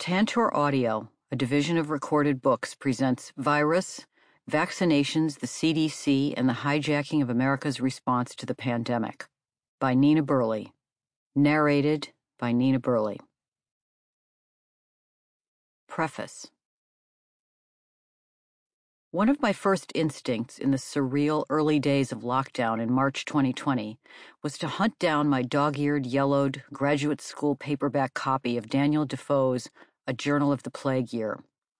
Tantor Audio, a division of Recorded Books, presents Virus, Vaccinations, the CDC, and the Hijacking of America's Response to the Pandemic by Nina Burleigh. Narrated by Nina Burleigh. Preface. One of my first instincts in the surreal early days of lockdown in March 2020 was to hunt down my dog-eared, yellowed, graduate school paperback copy of Daniel Defoe's A Journal of the Plague Year.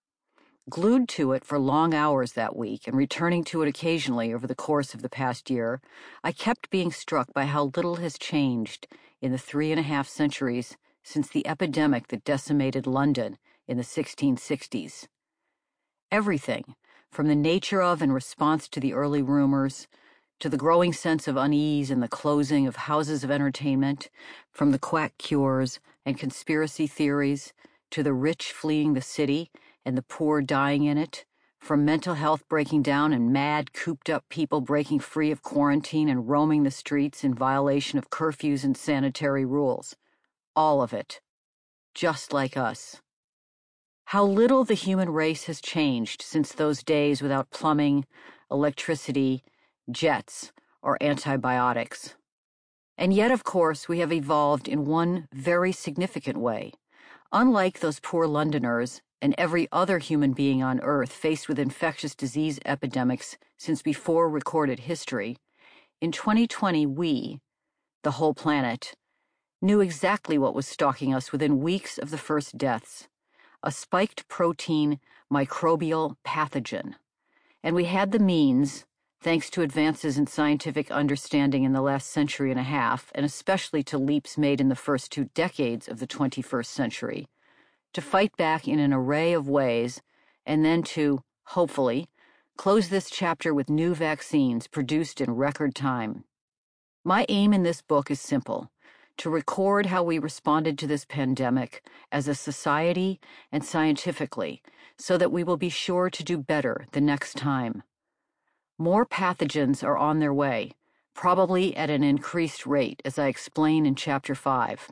Glued to it for long hours that week and returning to it occasionally over the course of the past year, I kept being struck by how little has changed in the 3.5 centuries since the epidemic that decimated London in the 1660s. Everything, from the nature of and response to the early rumors, to the growing sense of unease and the closing of houses of entertainment, from the quack cures and conspiracy theories, to the rich fleeing the city and the poor dying in it, from mental health breaking down and mad, cooped-up people breaking free of quarantine and roaming the streets in violation of curfews and sanitary rules. All of it. Just like us. How little the human race has changed since those days without plumbing, electricity, jets, or antibiotics. And yet, of course, we have evolved in one very significant way. Unlike those poor Londoners and every other human being on Earth faced with infectious disease epidemics since before recorded history, in 2020 we, the whole planet, knew exactly what was stalking us within weeks of the first deaths. A spiked protein microbial pathogen. And we had the means, thanks to advances in scientific understanding in the last century and a half, and especially to leaps made in the first 2 decades of the 21st century, to fight back in an array of ways, and then to, hopefully, close this chapter with new vaccines produced in record time. My aim in this book is simple: to record how we responded to this pandemic as a society and scientifically, so that we will be sure to do better the next time. More pathogens are on their way, probably at an increased rate, as I explain in Chapter 5.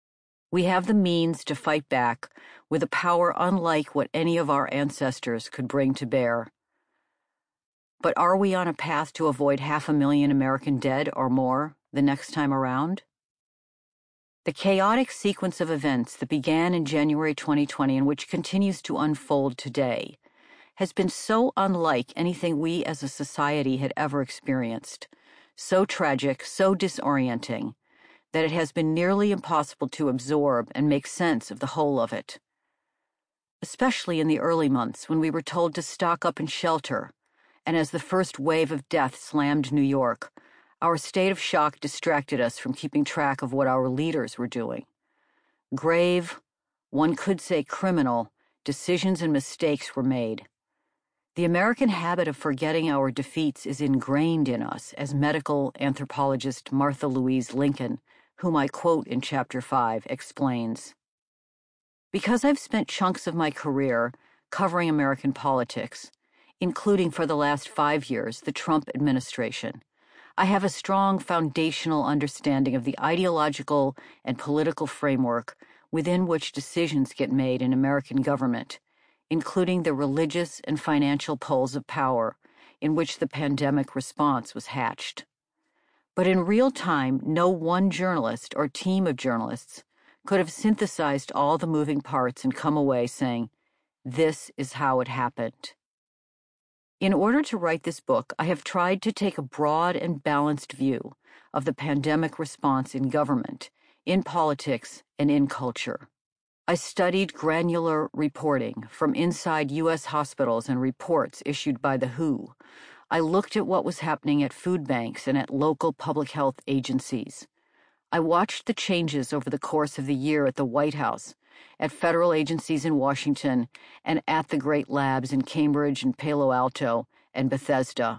We have the means to fight back with a power unlike what any of our ancestors could bring to bear. But are we on a path to avoid 500,000 American dead or more the next time around? The chaotic sequence of events that began in January 2020 and which continues to unfold today has been so unlike anything we as a society had ever experienced, so tragic, so disorienting, that it has been nearly impossible to absorb and make sense of the whole of it. Especially in the early months when we were told to stock up and shelter, and as the first wave of death slammed New York, our state of shock distracted us from keeping track of what our leaders were doing. Grave, one could say criminal, decisions and mistakes were made. The American habit of forgetting our defeats is ingrained in us, as medical anthropologist Martha Louise Lincoln, whom I quote in Chapter 5, explains. Because I've spent chunks of my career covering American politics, including for the last 5 years the Trump administration, I have a strong foundational understanding of the ideological and political framework within which decisions get made in American government, including the religious and financial poles of power in which the pandemic response was hatched. But in real time, no one journalist or team of journalists could have synthesized all the moving parts and come away saying, "This is how it happened." In order to write this book, I have tried to take a broad and balanced view of the pandemic response in government, in politics, and in culture. I studied granular reporting from inside U.S. hospitals and reports issued by the WHO. I looked at what was happening at food banks and at local public health agencies. I watched the changes over the course of the year at the White House, at federal agencies in Washington, and at the great labs in Cambridge and Palo Alto and Bethesda.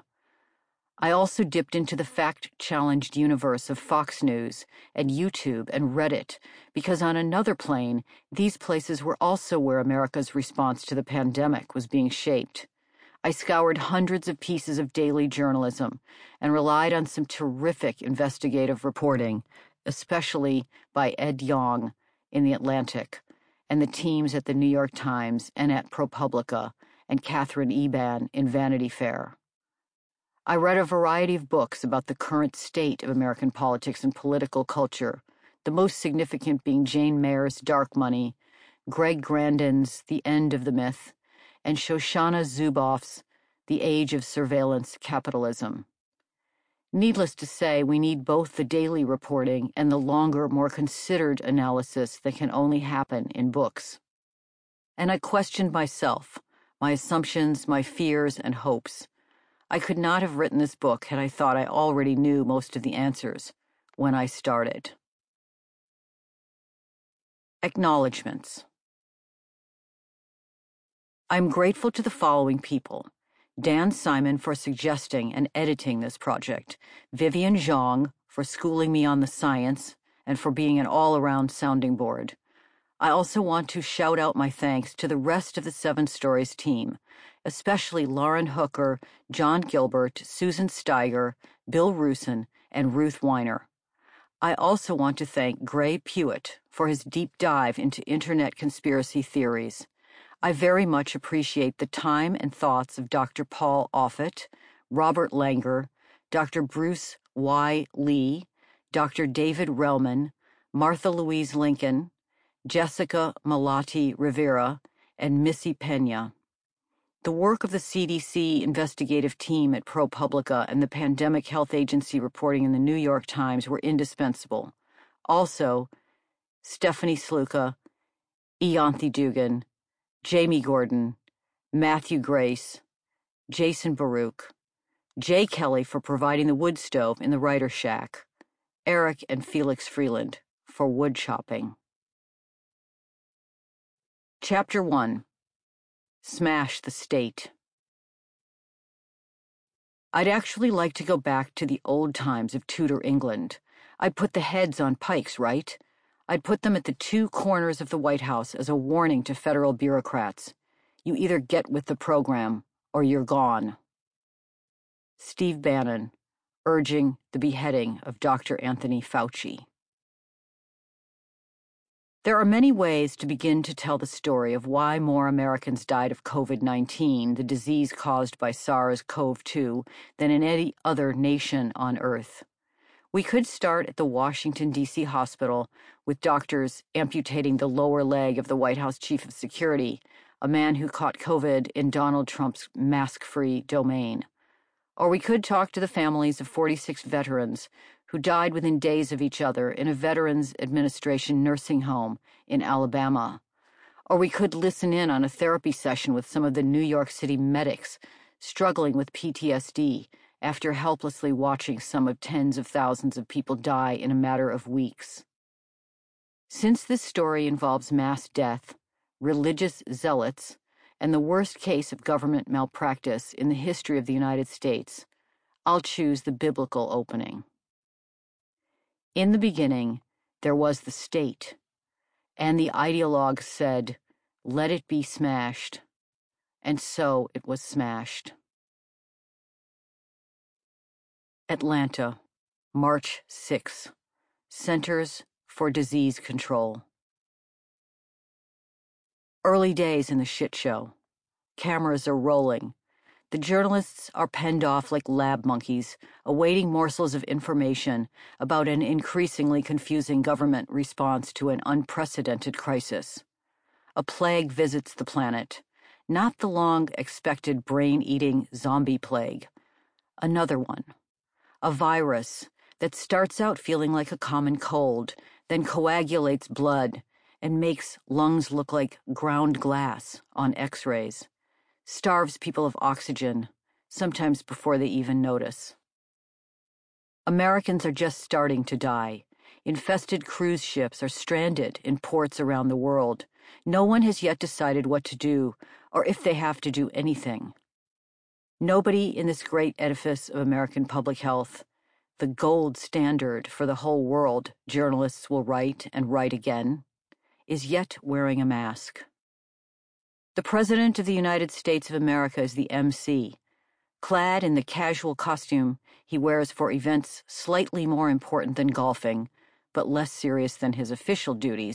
I also dipped into the fact-challenged universe of Fox News and YouTube and Reddit, because on another plane, these places were also where America's response to the pandemic was being shaped. I scoured hundreds of pieces of daily journalism and relied on some terrific investigative reporting, especially by Ed Yong in The Atlantic, and the teams at the New York Times and at ProPublica, and Catherine Eban in Vanity Fair. I read a variety of books about the current state of American politics and political culture, the most significant being Jane Mayer's Dark Money, Greg Grandin's The End of the Myth, and Shoshana Zuboff's The Age of Surveillance Capitalism. Needless to say, we need both the daily reporting and the longer, more considered analysis that can only happen in books. And I questioned myself, my assumptions, my fears, and hopes. I could not have written this book had I thought I already knew most of the answers when I started. Acknowledgements. I am grateful to the following people: Dan Simon for suggesting and editing this project, Vivian Zhang for schooling me on the science and for being an all-around sounding board. I also want to shout out my thanks to the rest of the Seven Stories team, especially Lauren Hooker, John Gilbert, Susan Steiger, Bill Rusin, and Ruth Weiner. I also want to thank Gray Pewitt for his deep dive into internet conspiracy theories. I very much appreciate the time and thoughts of Dr. Paul Offit, Robert Langer, Dr. Bruce Y. Lee, Dr. David Relman, Martha Louise Lincoln, Jessica Malati Rivera, and Missy Pena. The work of the CDC investigative team at ProPublica and the Pandemic Health Agency reporting in the New York Times were indispensable. Also, Stephanie Sluka, Ianthi Dugan, Jamie Gordon, Matthew Grace, Jason Baruch, Jay Kelly for providing the wood stove in the writer's shack, Eric and Felix Freeland for wood chopping. Chapter 1. Smash the State. I'd actually like to go back to the old times of Tudor England. I'd put the heads on pikes, right? I'd put them at the two corners of the White House as a warning to federal bureaucrats. You either get with the program or you're gone. Steve Bannon, urging the beheading of Dr. Anthony Fauci. There are many ways to begin to tell the story of why more Americans died of COVID-19, the disease caused by SARS-CoV-2, than in any other nation on Earth. We could start at the Washington, D.C. hospital with doctors amputating the lower leg of the White House chief of security, a man who caught COVID in Donald Trump's mask-free domain. Or we could talk to the families of 46 veterans who died within days of each other in a Veterans Administration nursing home in Alabama. Or we could listen in on a therapy session with some of the New York City medics struggling with PTSD after helplessly watching some of tens of thousands of people die in a matter of weeks. Since this story involves mass death, religious zealots, and the worst case of government malpractice in the history of the United States, I'll choose the biblical opening. In the beginning, there was the state, and the ideologue said, "Let it be smashed." And so it was smashed. Atlanta, March 6. Centers for Disease Control. Early days in the shit show. Cameras are rolling. The journalists are penned off like lab monkeys, awaiting morsels of information about an increasingly confusing government response to an unprecedented crisis. A plague visits the planet, not the long-expected brain-eating zombie plague. Another one. A virus that starts out feeling like a common cold, then coagulates blood and makes lungs look like ground glass on X-rays. Starves people of oxygen, sometimes before they even notice. Americans are just starting to die. Infested cruise ships are stranded in ports around the world. No one has yet decided what to do, or if they have to do anything. Nobody in this great edifice of American public health, the gold standard for the whole world, journalists will write and write again, is yet wearing a mask. The President of the United States of America is the MC, clad in the casual costume he wears for events slightly more important than golfing, but less serious than his official duties,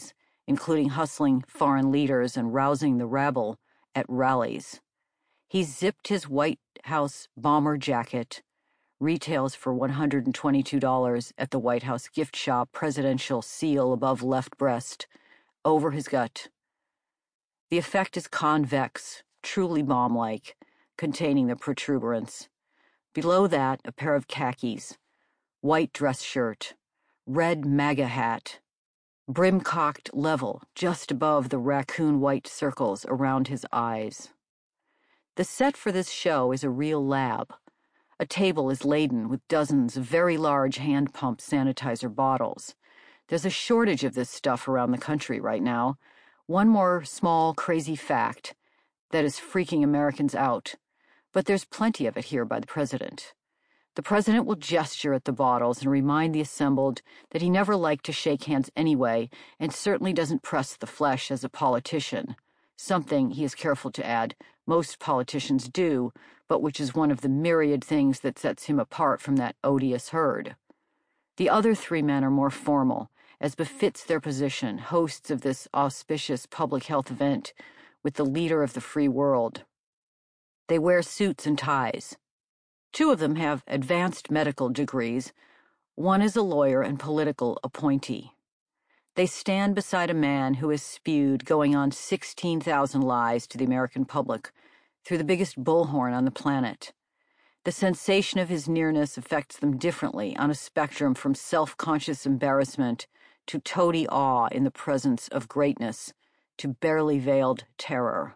including hustling foreign leaders and rousing the rabble at rallies. He zipped his White House bomber jacket, retails for $122 at the White House gift shop, presidential seal above left breast, over his gut. The effect is convex, truly bomb-like, containing the protuberance. Below that, a pair of khakis, white dress shirt, red MAGA hat, brim cocked level just above the raccoon white circles around his eyes. The set for this show is a real lab. A table is laden with dozens of very large hand-pump sanitizer bottles. There's a shortage of this stuff around the country right now. One more small, crazy fact that is freaking Americans out. But there's plenty of it here by the president. The president will gesture at the bottles and remind the assembled that he never liked to shake hands anyway and certainly doesn't press the flesh as a politician. Something, he is careful to add, most politicians do, but which is one of the myriad things that sets him apart from that odious herd. The other three men are more formal, as befits their position, hosts of this auspicious public health event with the leader of the free world. They wear suits and ties. Two of them have advanced medical degrees. One is a lawyer and political appointee. They stand beside a man who has spewed going on 16,000 lies to the American public through the biggest bullhorn on the planet. The sensation of his nearness affects them differently on a spectrum from self-conscious embarrassment to toady awe in the presence of greatness to barely veiled terror.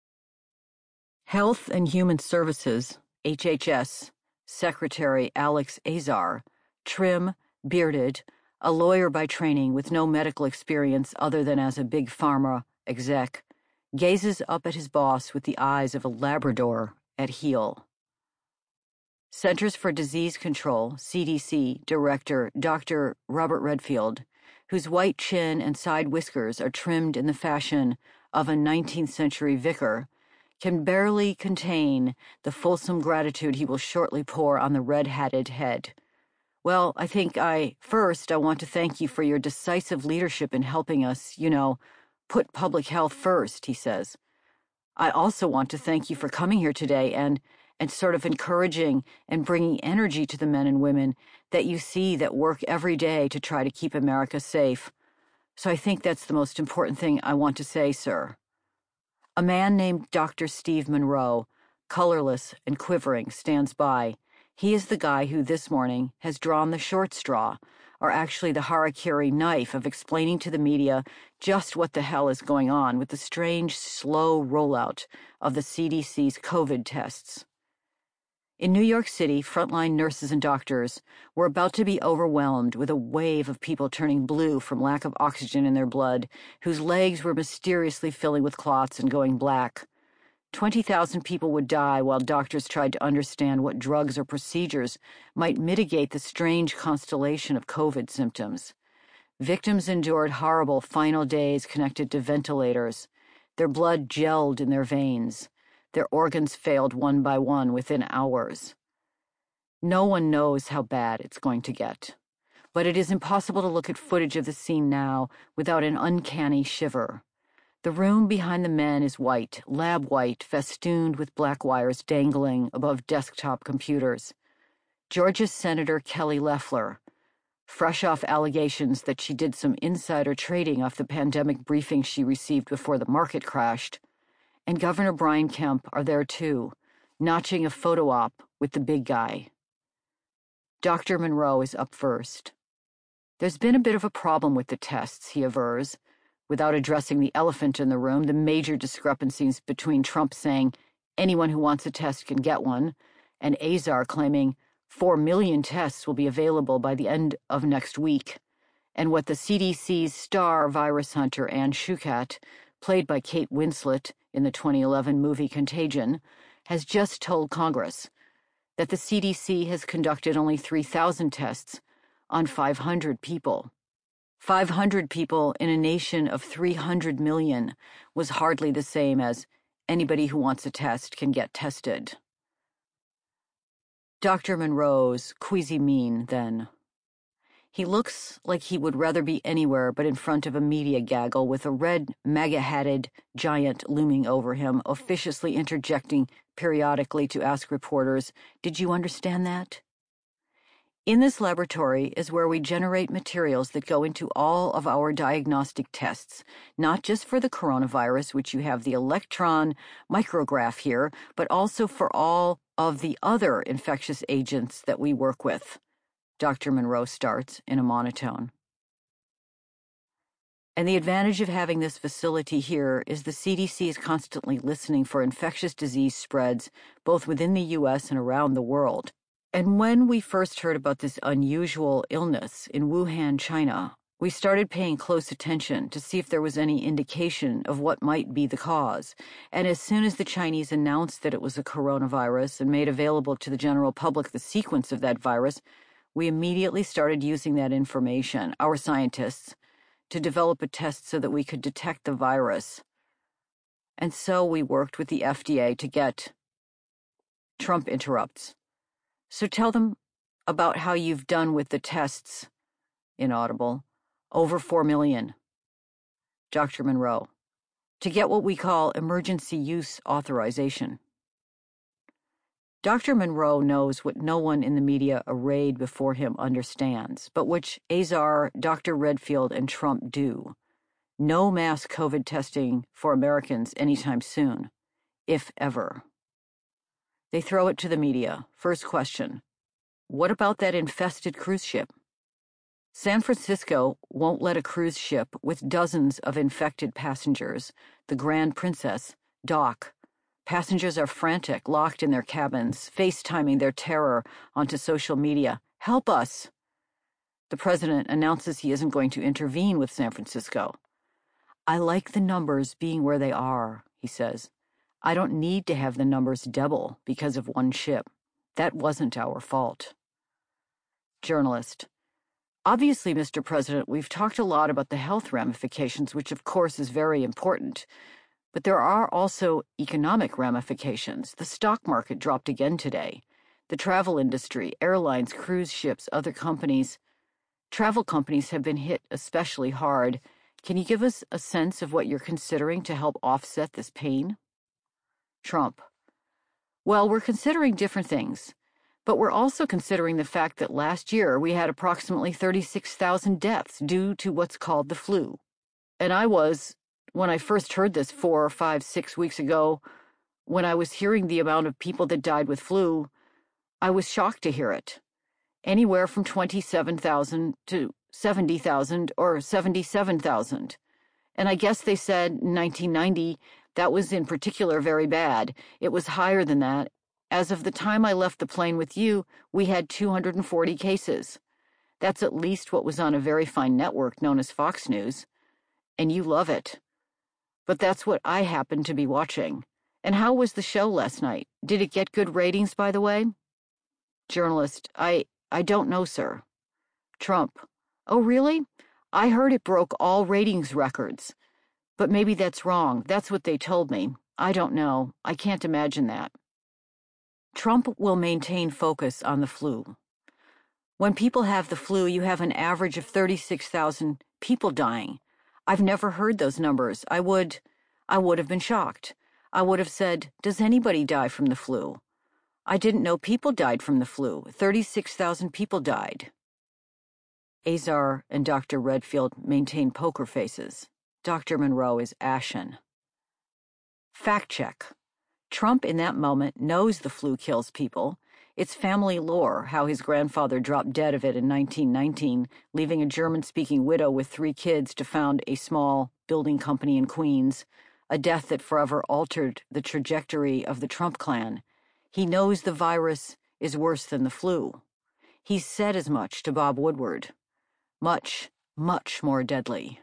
Health and Human Services, HHS, Secretary Alex Azar, trim, bearded, a lawyer by training with no medical experience other than as a big pharma exec, gazes up at his boss with the eyes of a Labrador at heel. Centers for Disease Control, CDC, Director Dr. Robert Redfield, whose white chin and side whiskers are trimmed in the fashion of a 19th century vicar, can barely contain the fulsome gratitude he will shortly pour on the red-hatted head. Well, I want to thank you for your decisive leadership in helping us, put public health first, he says. I also want to thank you for coming here today and sort of encouraging and bringing energy to the men and women that you see that work every day to try to keep America safe. So I think that's the most important thing I want to say, sir. A man named Dr. Steve Monroe, colorless and quivering, stands by. He is the guy who this morning has drawn the short straw, or actually the harakiri knife of explaining to the media just what the hell is going on with the strange, slow rollout of the CDC's COVID tests. In New York City, frontline nurses and doctors were about to be overwhelmed with a wave of people turning blue from lack of oxygen in their blood, whose legs were mysteriously filling with clots and going black. 20,000 people would die while doctors tried to understand what drugs or procedures might mitigate the strange constellation of COVID symptoms. Victims endured horrible final days connected to ventilators. Their blood gelled in their veins. Their organs failed one by one within hours. No one knows how bad it's going to get, but it is impossible to look at footage of the scene now without an uncanny shiver. The room behind the men is white, lab white, festooned with black wires dangling above desktop computers. Georgia's Senator Kelly Loeffler, fresh off allegations that she did some insider trading off the pandemic briefing she received before the market crashed, and Governor Brian Kemp are there too, notching a photo op with the big guy. Dr. Monroe is up first. There's been a bit of a problem with the tests, he avers, without addressing the elephant in the room, the major discrepancies between Trump saying anyone who wants a test can get one, and Azar claiming 4 million tests will be available by the end of next week, and what the CDC's star virus hunter Anne Schuchat, played by Kate Winslet in the 2011 movie Contagion, has just told Congress that the CDC has conducted only 3,000 tests on 500 people. 500 people in a nation of 300 million was hardly the same as anybody who wants a test can get tested. Dr. Monroe's queasy mien, then. He looks like he would rather be anywhere but in front of a media gaggle with a red, MAGA-hatted giant looming over him, officiously interjecting periodically to ask reporters, "Did you understand that?" In this laboratory is where we generate materials that go into all of our diagnostic tests, not just for the coronavirus, which you have the electron micrograph here, but also for all of the other infectious agents that we work with. Dr. Monroe starts in a monotone. And the advantage of having this facility here is the CDC is constantly listening for infectious disease spreads, both within the U.S. and around the world. And when we first heard about this unusual illness in Wuhan, China, we started paying close attention to see if there was any indication of what might be the cause. And as soon as the Chinese announced that it was a coronavirus and made available to the general public the sequence of that virus, we immediately started using that information, our scientists, to develop a test so that we could detect the virus. And so we worked with the FDA to get... Trump interrupts. So tell them about how you've done with the tests. Inaudible. Over 4 million. Dr. Monroe. To get what we call emergency use authorization. Dr. Monroe knows what no one in the media arrayed before him understands, but which Azar, Dr. Redfield, and Trump do. No mass COVID testing for Americans anytime soon, if ever. They throw it to the media. First question. What about that infested cruise ship? San Francisco won't let a cruise ship with dozens of infected passengers, the Grand Princess, dock. Passengers are frantic, locked in their cabins, FaceTiming their terror onto social media. Help us! The president announces he isn't going to intervene with San Francisco. I like the numbers being where they are, he says. I don't need to have the numbers double because of one ship. That wasn't our fault. Journalist. Obviously, Mr. President, we've talked a lot about the health ramifications, which of course is very important. But there are also economic ramifications. The stock market dropped again today. The travel industry, airlines, cruise ships, other companies. Travel companies have been hit especially hard. Can you give us a sense of what you're considering to help offset this pain? Trump. Well, we're considering different things. But we're also considering the fact that last year we had approximately 36,000 deaths due to what's called the flu. And when I first heard this 4 or 5, 6 weeks ago, when I was hearing the amount of people that died with flu, I was shocked to hear it. Anywhere from 27,000 to 70,000 or 77,000. And I guess they said in 1990 that was in particular very bad. It was higher than that. As of the time I left the plane with you, we had 240 cases. That's at least what was on a very fine network known as Fox News. And you love it. But that's what I happened to be watching. And how was the show last night? Did it get good ratings, by the way? Journalist. I don't know, sir. Trump. Oh, really? I heard it broke all ratings records. But maybe that's wrong. That's what they told me. I don't know. I can't imagine that. Trump will maintain focus on the flu. When people have the flu, you have an average of 36,000 people dying. I've never heard those numbers. I would have been shocked. I would have said, does anybody die from the flu? I didn't know people died from the flu. 36,000 people died. Azar and Dr. Redfield maintain poker faces. Dr. Monroe is ashen. Fact check. Trump in that moment knows the flu kills people. It's family lore how his grandfather dropped dead of it in 1919, leaving a German-speaking widow with 3 kids to found a small building company in Queens, a death that forever altered the trajectory of the Trump clan. He knows the virus is worse than the flu. He's said as much to Bob Woodward. Much, much more deadly.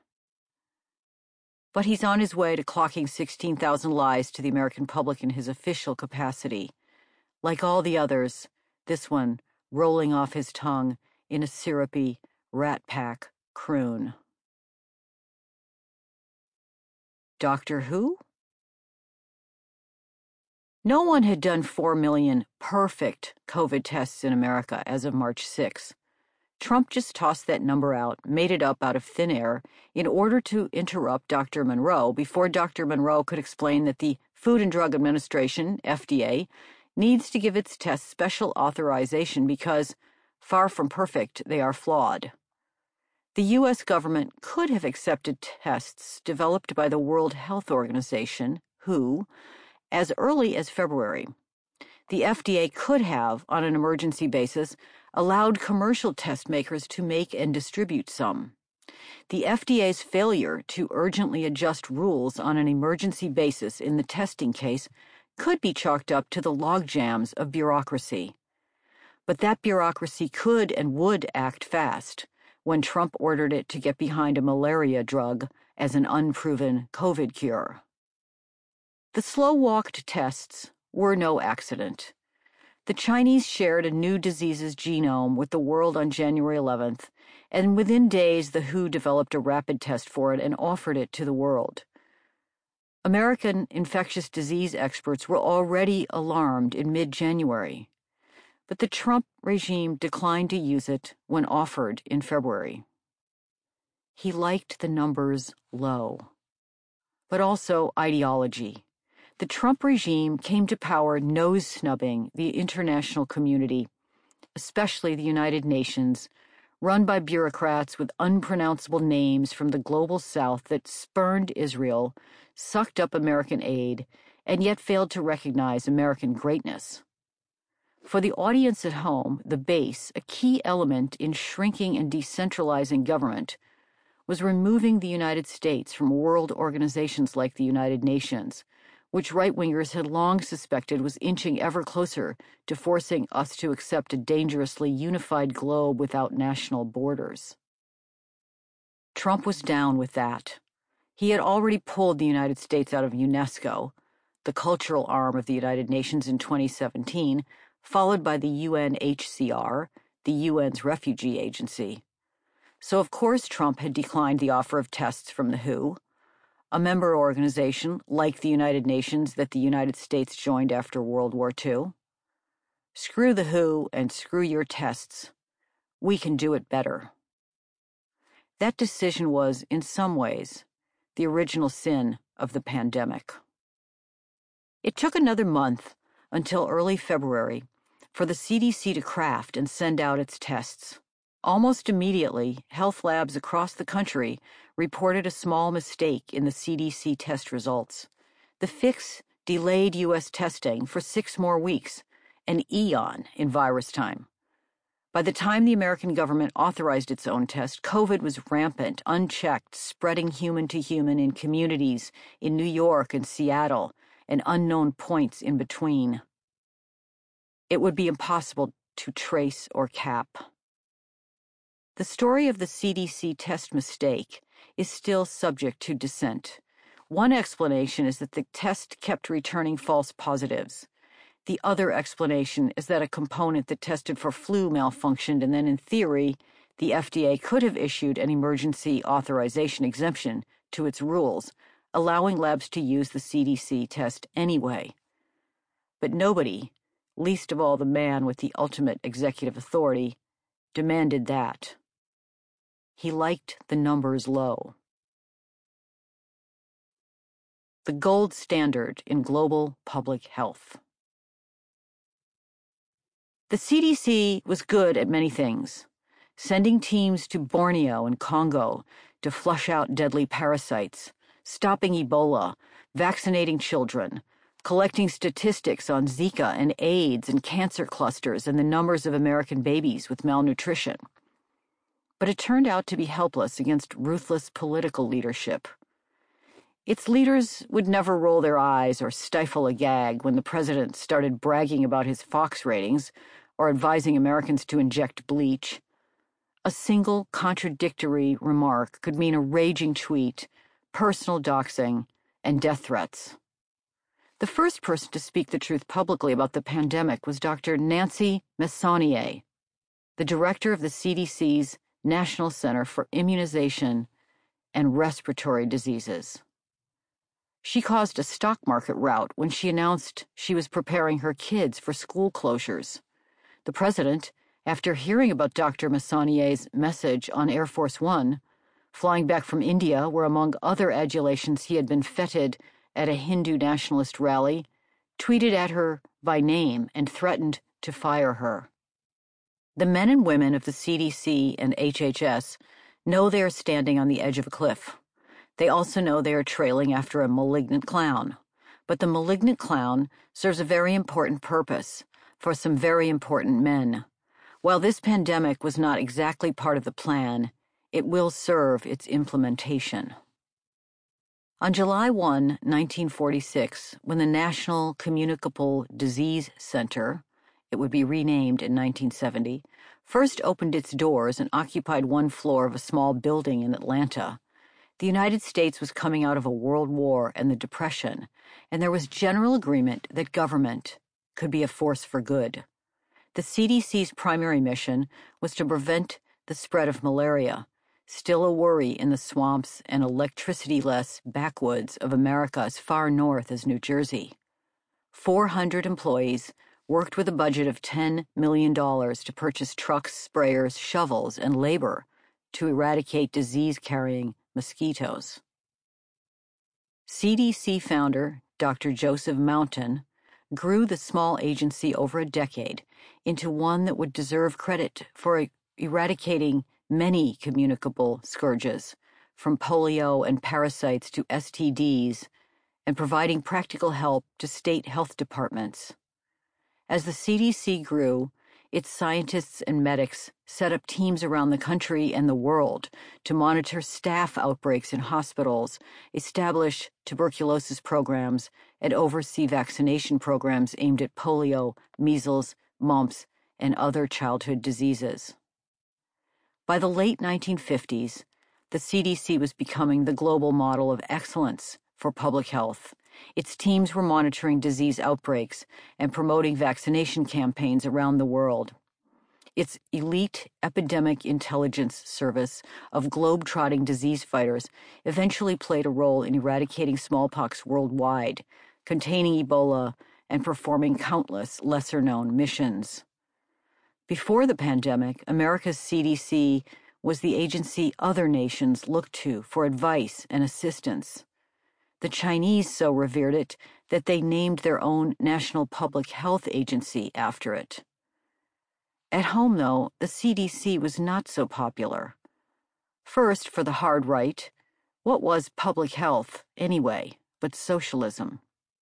But he's on his way to clocking 16,000 lies to the American public in his official capacity. Like all the others, this one rolling off his tongue in a syrupy, rat pack croon. Doctor Who? No one had done 4 million perfect COVID tests in America as of March 6. Trump just tossed that number out, made it up out of thin air, in order to interrupt Dr. Monroe before Dr. Monroe could explain that the Food and Drug Administration, FDA, needs to give its tests special authorization because, far from perfect, they are flawed. The U.S. government could have accepted tests developed by the World Health Organization, WHO, as early as February. The FDA could have, on an emergency basis, allowed commercial test makers to make and distribute some. The FDA's failure to urgently adjust rules on an emergency basis in the testing case could be chalked up to the logjams of bureaucracy. But that bureaucracy could and would act fast when Trump ordered it to get behind a malaria drug as an unproven COVID cure. The slow-walked tests were no accident. The Chinese shared a new disease's genome with the world on January 11th, and within days the WHO developed a rapid test for it and offered it to the world. American infectious disease experts were already alarmed in mid-January, but the Trump regime declined to use it when offered in February. He liked the numbers low, but also ideology. The Trump regime came to power nose-snubbing the international community, especially the United Nations, run by bureaucrats with unpronounceable names from the global south that spurned Israel, sucked up American aid, and yet failed to recognize American greatness. For the audience at home, the base, a key element in shrinking and decentralizing government, was removing the United States from world organizations like the United Nations, which right-wingers had long suspected was inching ever closer to forcing us to accept a dangerously unified globe without national borders. Trump was down with that. He had already pulled the United States out of UNESCO, the cultural arm of the United Nations, in 2017, followed by the UNHCR, the UN's refugee agency. So of course Trump had declined the offer of tests from the WHO, a member organization like the United Nations that the United States joined after World War II. Screw the WHO and screw your tests. We can do it better. That decision was, in some ways, the original sin of the pandemic. It took another month, until early February, for the CDC to craft and send out its tests. Almost immediately, health labs across the country reported a small mistake in the CDC test results. The fix delayed U.S. testing for 6 more weeks, an eon in virus time. By the time the American government authorized its own test, COVID was rampant, unchecked, spreading human to human in communities in New York and Seattle and unknown points in between. It would be impossible to trace or cap. The story of the CDC test mistake is still subject to dissent. One explanation is that the test kept returning false positives. The other explanation is that a component that tested for flu malfunctioned, and then in theory, the FDA could have issued an emergency authorization exemption to its rules, allowing labs to use the CDC test anyway. But nobody, least of all the man with the ultimate executive authority, demanded that. He liked the numbers low. The gold standard in global public health. The CDC was good at many things, sending teams to Borneo and Congo to flush out deadly parasites, stopping Ebola, vaccinating children, collecting statistics on Zika and AIDS and cancer clusters and the numbers of American babies with malnutrition. But it turned out to be helpless against ruthless political leadership. Its leaders would never roll their eyes or stifle a gag when the president started bragging about his Fox ratings or advising Americans to inject bleach. A single contradictory remark could mean a raging tweet, personal doxing, and death threats. The first person to speak the truth publicly about the pandemic was Dr. Nancy Messonnier, the director of the CDC's National Center for Immunization and Respiratory Diseases. She caused a stock market rout when she announced she was preparing her kids for school closures. The president, After hearing about Dr. Massanier's message on Air Force One, flying back from India, where among other adulations he had been feted at a Hindu nationalist rally, tweeted at her by name and threatened to fire her. The men and women of the CDC and HHS know they are standing on the edge of a cliff. They also know they are trailing after a malignant clown. But the malignant clown serves a very important purpose for some very important men. While this pandemic was not exactly part of the plan, it will serve its implementation. On July 1, 1946, when the National Communicable Disease Center, it would be renamed in 1970, first opened its doors and occupied one floor of a small building in Atlanta, the United States was coming out of a world war and the Depression, and there was general agreement that government could be a force for good. The CDC's primary mission was to prevent the spread of malaria, still a worry in the swamps and electricity-less backwoods of America as far north as New Jersey. 400 employees worked with a budget of $10 million to purchase trucks, sprayers, shovels, and labor to eradicate disease-carrying mosquitoes. CDC founder Dr. Joseph Mountain grew the small agency over a decade into one that would deserve credit for eradicating many communicable scourges, from polio and parasites to STDs, and providing practical help to state health departments. As the CDC grew, its scientists and medics set up teams around the country and the world to monitor staph outbreaks in hospitals, establish tuberculosis programs, and oversee vaccination programs aimed at polio, measles, mumps, and other childhood diseases. By the late 1950s, the CDC was becoming the global model of excellence for public health. Its teams were monitoring disease outbreaks and promoting vaccination campaigns around the world. Its elite epidemic intelligence service of globe-trotting disease fighters eventually played a role in eradicating smallpox worldwide, containing Ebola, and performing countless lesser-known missions. Before the pandemic, America's CDC was the agency other nations looked to for advice and assistance. The Chinese so revered it that they named their own National Public Health Agency after it. At home, though, the CDC was not so popular. First, for the hard right, what was public health, anyway, but socialism?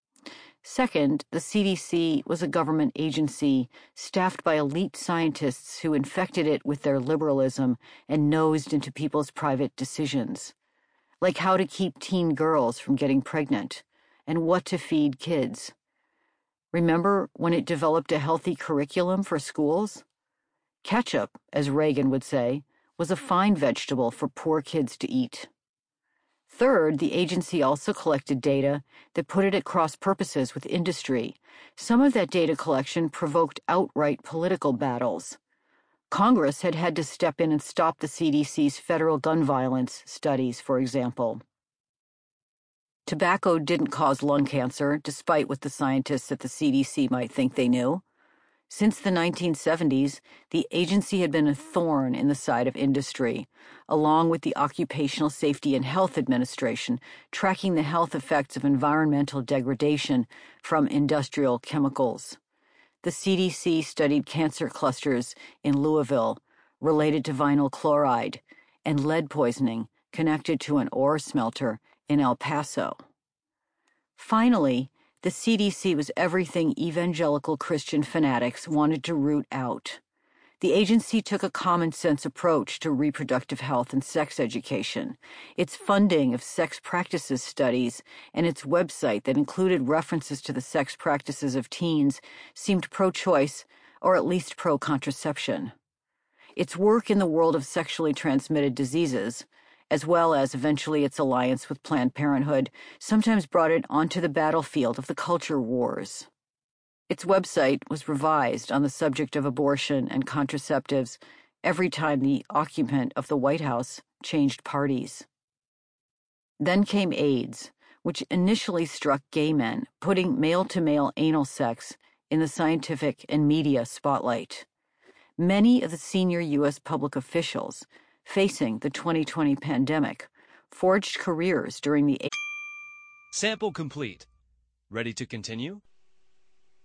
Second, the CDC was a government agency staffed by elite scientists who infected it with their liberalism and nosed into people's private decisions, like how to keep teen girls from getting pregnant and what to feed kids. Remember when it developed a healthy curriculum for schools? Ketchup, as Reagan would say, was a fine vegetable for poor kids to eat. Third, the agency also collected data that put it at cross purposes with industry. Some of that data collection provoked outright political battles. Congress had had to step in and stop the CDC's federal gun violence studies, for example. Tobacco didn't cause lung cancer, despite what the scientists at the CDC might think they knew. Since the 1970s, the agency had been a thorn in the side of industry, along with the Occupational Safety and Health Administration, tracking the health effects of environmental degradation from industrial chemicals. The CDC studied cancer clusters in Louisville related to vinyl chloride and lead poisoning connected to an ore smelter in El Paso. Finally, the CDC was everything evangelical Christian fanatics wanted to root out. The agency took a common-sense approach to reproductive health and sex education. Its funding of sex practices studies and its website that included references to the sex practices of teens seemed pro-choice or at least pro-contraception. Its work in the world of sexually transmitted diseases, as well as eventually its alliance with Planned Parenthood, sometimes brought it onto the battlefield of the culture wars. Its website was revised on the subject of abortion and contraceptives every time the occupant of the White House changed parties. Then came AIDS, which initially struck gay men, putting male-to-male anal sex in the scientific and media spotlight. Many of the senior U.S. public officials facing the 2020 pandemic forged careers during the Sample complete. Ready to continue?